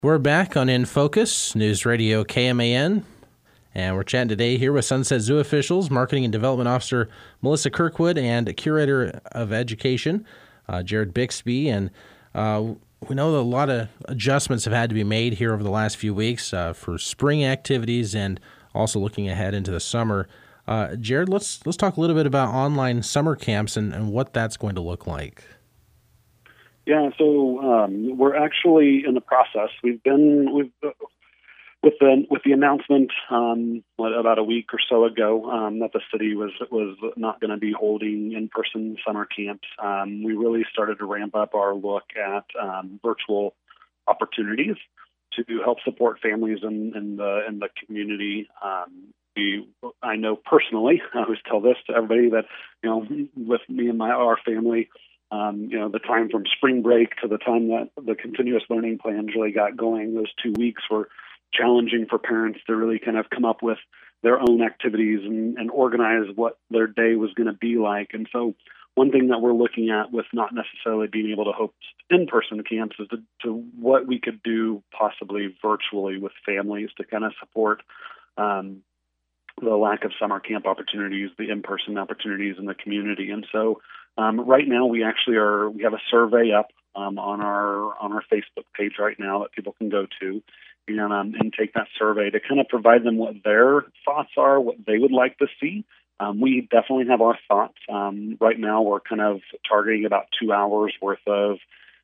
We're back on In Focus, News Radio KMAN, and we're chatting today here with Sunset Zoo officials, Marketing and Development Officer Melissa Kirkwood and Curator of Education, Jared Bixby. And we know that a lot of adjustments have had to be made here over the last few weeks for spring activities and also looking ahead into the summer. Jared, let's talk a little bit about online summer camps and what that's going to look like. Yeah, so we're actually in the process. We've with the announcement about a week or so ago that the city was not going to be holding in-person summer camps. We really started to ramp up our look at virtual opportunities to help support families in the community. I know personally, I always tell this to everybody that with me and our family. The time from spring break to the time that the continuous learning plans really got going, those 2 weeks were challenging for parents to really kind of come up with their own activities and organize what their day was going to be like. And so one thing that we're looking at with not necessarily being able to host in-person camps is to what we could do possibly virtually with families to kind of support the lack of summer camp opportunities, the in-person opportunities in the community. And so right now we have a survey up on our Facebook page right now that people can go to and take that survey to kind of provide them what their thoughts are, what they would like to see. We definitely have our thoughts. Right now we're kind of targeting about 2 hours worth of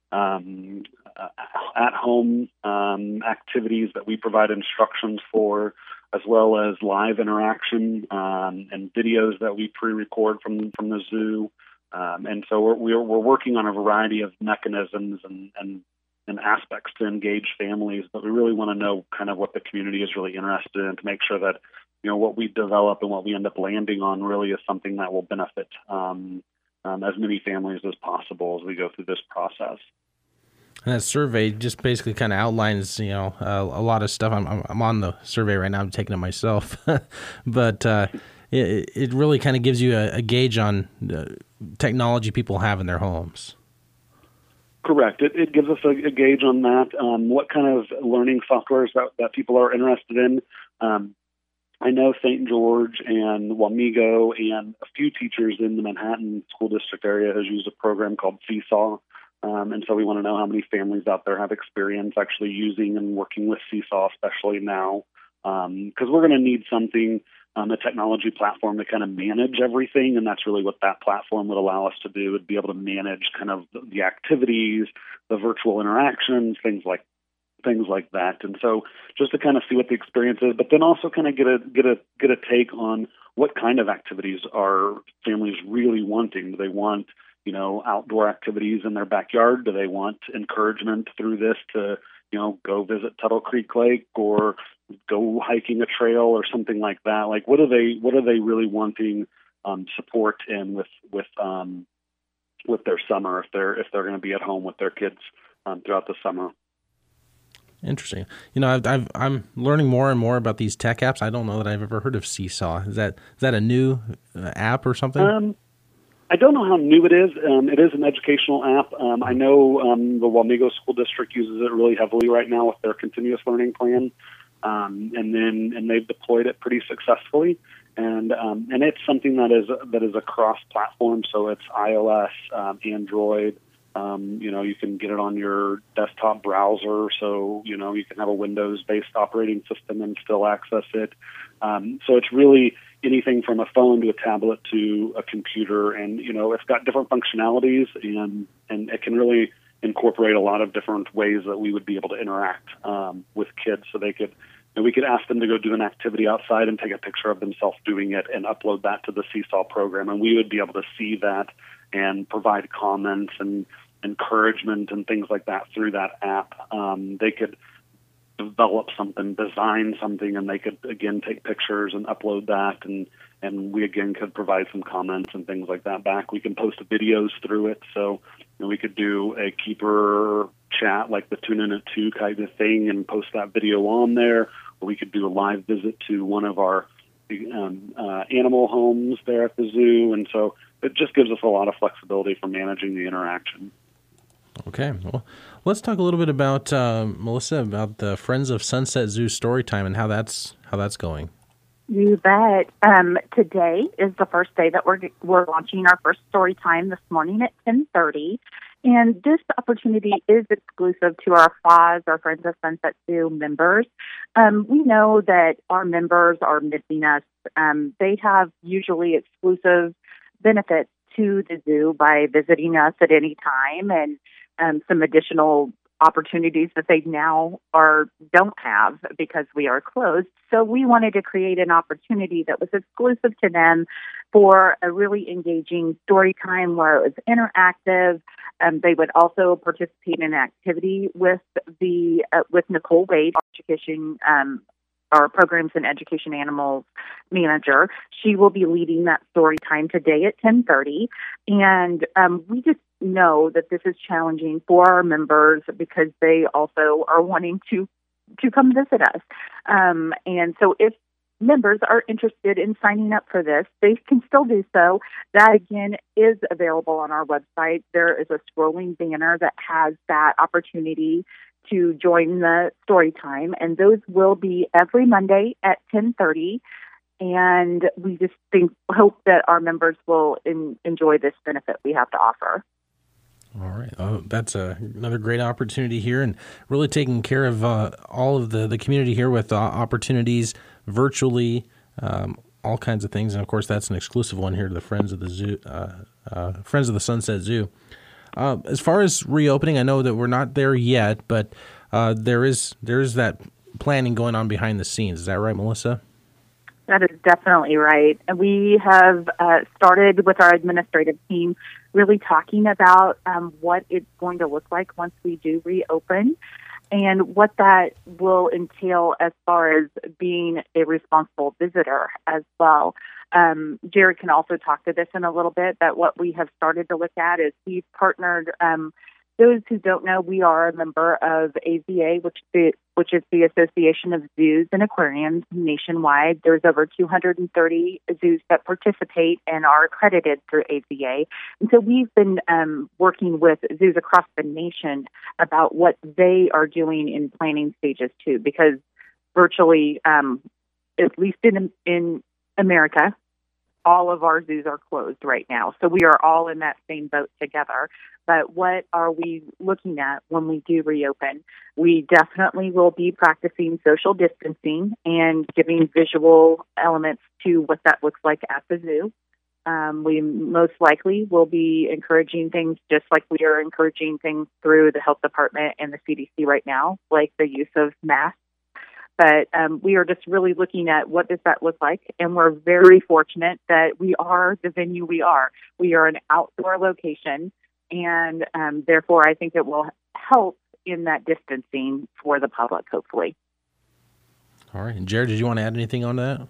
at-home activities that we provide instructions for, as well as live interaction and videos that we pre-record from the zoo. And so we're working on a variety of mechanisms and aspects to engage families, but we really want to know kind of what the community is really interested in to make sure that what we develop and what we end up landing on really is something that will benefit as many families as possible as we go through this process. And that survey just basically kind of outlines, a lot of stuff. I'm on the survey right now. I'm taking it myself, but it really kind of gives you a gauge on technology people have in their homes. Correct. It gives us a gauge on that. What kind of learning softwares that people are interested in. I know St. George and Wamego and a few teachers in the Manhattan School District area has used a program called Seesaw. And so we want to know how many families out there have experience actually using and working with Seesaw, especially now, because we're going to need something, a technology platform to kind of manage everything. And that's really what that platform would allow us to do, would be able to manage kind of the activities, the virtual interactions, things like that. And so just to kind of see what the experience is, but then also kind of get a take on what kind of activities are families really wanting. Do they want outdoor activities in their backyard? Do they want encouragement through this to, go visit Tuttle Creek Lake or go hiking a trail or something like that? Like, what are they really wanting support in with their summer if they're going to be at home with their kids throughout the summer? Interesting. I'm learning more and more about these tech apps. I don't know that I've ever heard of Seesaw. Is that a new app or something? I don't know how new it is. It is an educational app. I know the Wamego School District uses it really heavily right now with their continuous learning plan, and they've deployed it pretty successfully. And it's something that is a cross-platform, so it's iOS, Android. You can get it on your desktop browser, so you can have a Windows-based operating system and still access it. So it's really anything from a phone to a tablet to a computer, and it's got different functionalities, and it can really incorporate a lot of different ways that we would be able to interact with kids. So we could ask them to go do an activity outside and take a picture of themselves doing it and upload that to the Seesaw program, and we would be able to see that and provide comments and encouragement and things like that through that app. They could develop something, design something, and they could again take pictures and upload that, and we again could provide some comments and things like that back. We can post videos through it, so we could do a keeper chat like the Tune In at 2 kind of thing and post that video on there, or we could do a live visit to one of our animal homes there at the zoo, and so it just gives us a lot of flexibility for managing the interaction. Okay. Well, Let's talk a little bit about Melissa, about the Friends of Sunset Zoo story time and how that's going. You bet. Today is the first day that we're launching our first story time this morning at 10:30. And this opportunity is exclusive to our FOZ, our Friends of Sunset Zoo members. We know that our members are missing us. They have usually exclusive benefits to the zoo by visiting us at any time, and some additional opportunities that they now don't have because we are closed. So we wanted to create an opportunity that was exclusive to them for a really engaging story time where it was interactive. They would also participate in an activity with with Nicole Wade, our programs and education animals manager. She will be leading that story time today at 10:30. And we just know that this is challenging for our members because they also are wanting to come visit us. And so if members are interested in signing up for this, they can still do so. That, again, is available on our website. There is a scrolling banner that has that opportunity to join the story time, and those will be every Monday at 10:30. And we just hope that our members will enjoy this benefit we have to offer. All right. That's another great opportunity here, and really taking care of all of the community here with opportunities virtually, all kinds of things. And of course, that's an exclusive one here to the Friends of the Zoo, Friends of the Sunset Zoo. As far as reopening, I know that we're not there yet, but there is that planning going on behind the scenes. Is that right, Melissa? That is definitely right. And we have started with our administrative team really talking about what it's going to look like once we do reopen and what that will entail as far as being a responsible visitor as well. Jared can also talk to this in a little bit, but what we have started to look at is we've partnered. Those who don't know, we are a member of AZA, which is the Association of Zoos and Aquariums nationwide. There's over 230 zoos that participate and are accredited through AZA. And so we've been working with zoos across the nation about what they are doing in planning stages too, because virtually, at least in America, all of our zoos are closed right now. So we are all in that same boat together. But what are we looking at when we do reopen? We definitely will be practicing social distancing and giving visual elements to what that looks like at the zoo. We most likely will be encouraging things just like we are encouraging things through the health department and the CDC right now, like the use of masks. But we are just really looking at what does that look like, and we're very fortunate that we are the venue we are. We are an outdoor location, and therefore I think it will help in that distancing for the public, hopefully. All right. And Jared, did you want to add anything on that?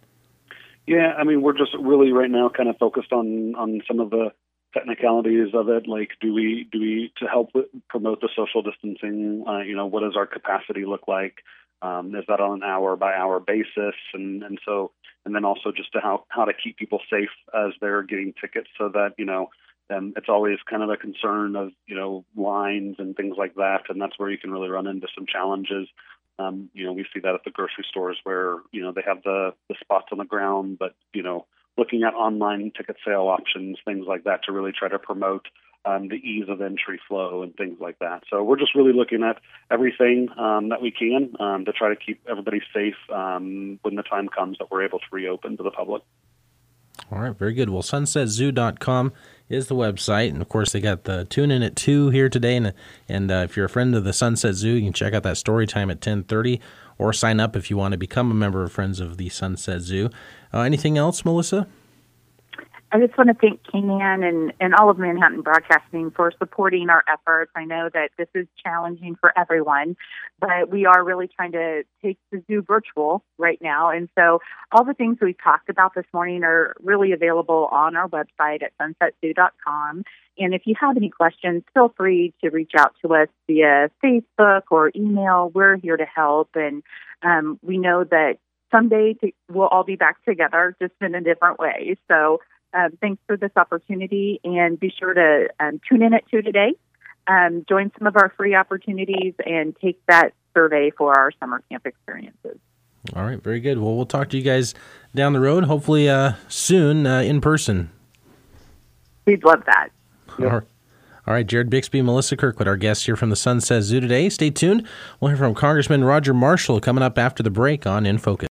Yeah, I mean, we're just really right now kind of focused on some of the technicalities of it, like do we to help promote the social distancing, what does our capacity look like? Is that on an hour by hour basis? And then also just to how to keep people safe as they're getting tickets so that, it's always kind of a concern of, lines and things like that. And that's where you can really run into some challenges. We see that at the grocery stores where, they have the spots on the ground, but, looking at online ticket sale options, things like that to really try to promote the ease of entry flow and things like that. So we're just really looking at everything that we can to try to keep everybody safe when the time comes that we're able to reopen to the public. All right, very good. Well, sunsetzoo.com is the website, and of course they got the Tune In at 2 here today, and if you're a friend of the Sunset Zoo, you can check out that story time at 10:30, or sign up if you want to become a member of Friends of the Sunset Zoo. Anything else, Melissa? I just want to thank King-Ann and all of Manhattan Broadcasting for supporting our efforts. I know that this is challenging for everyone, but we are really trying to take the zoo virtual right now. And so all the things we've talked about this morning are really available on our website at sunsetzoo.com. And if you have any questions, feel free to reach out to us via Facebook or email. We're here to help. And we know that someday we'll all be back together, just in a different way. So thanks for this opportunity, and be sure to tune in at 2 today join some of our free opportunities and take that survey for our summer camp experiences. All right, very good. Well, we'll talk to you guys down the road, hopefully soon in person. We'd love that. Yep. All right, Jared Bixby, Melissa Kirkwood, our guests here from the Sunset Zoo today. Stay tuned. We'll hear from Congressman Roger Marshall coming up after the break on In Focus.